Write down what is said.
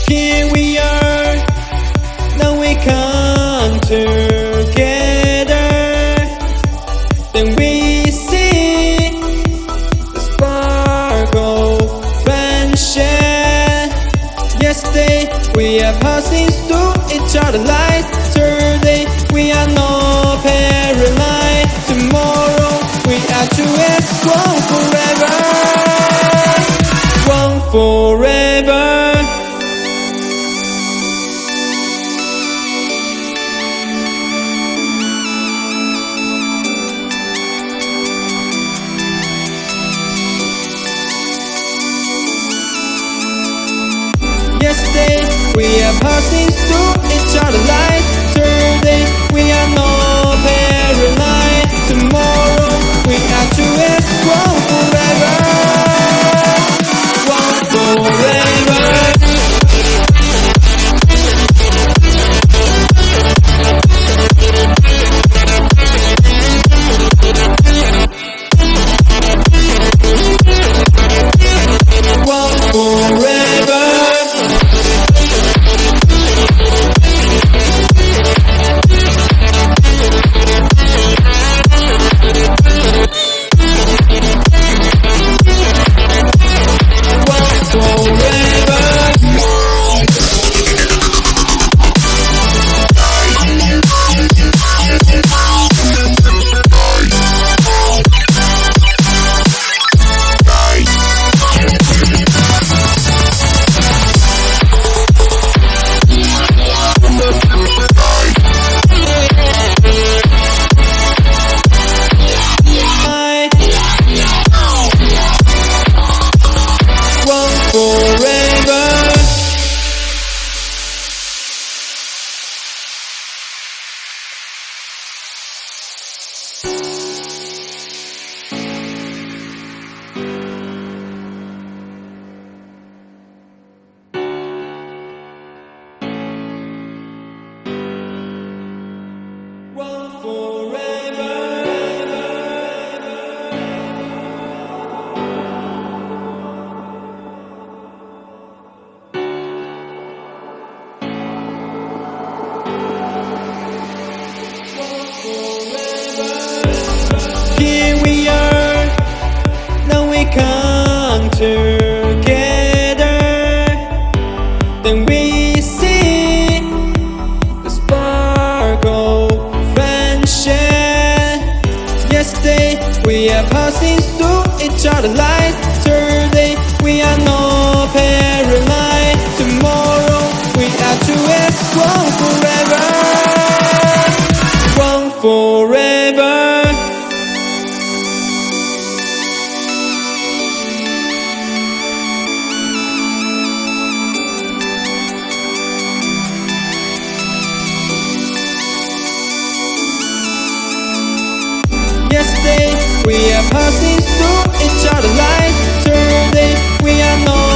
Here we are, now we come together. Then we see the spark of friendship. Yesterday we are passing through each other light. Today we are no paralyzed. Tomorrow we are two-edged, one forever, one forever. Yesterday we are passing through each other light. Today we are no paralyzed. Tomorrow we are two-edged, one forever, one forever. One forever. One forever. Here we are, now we come together. Then we see the spark of friendship. Yesterday we are passing through each other light. Today we are no paralyzed. Tomorrow we are two-edged, one forever, one forever. Yesterday we are passing through each other light. Today we are no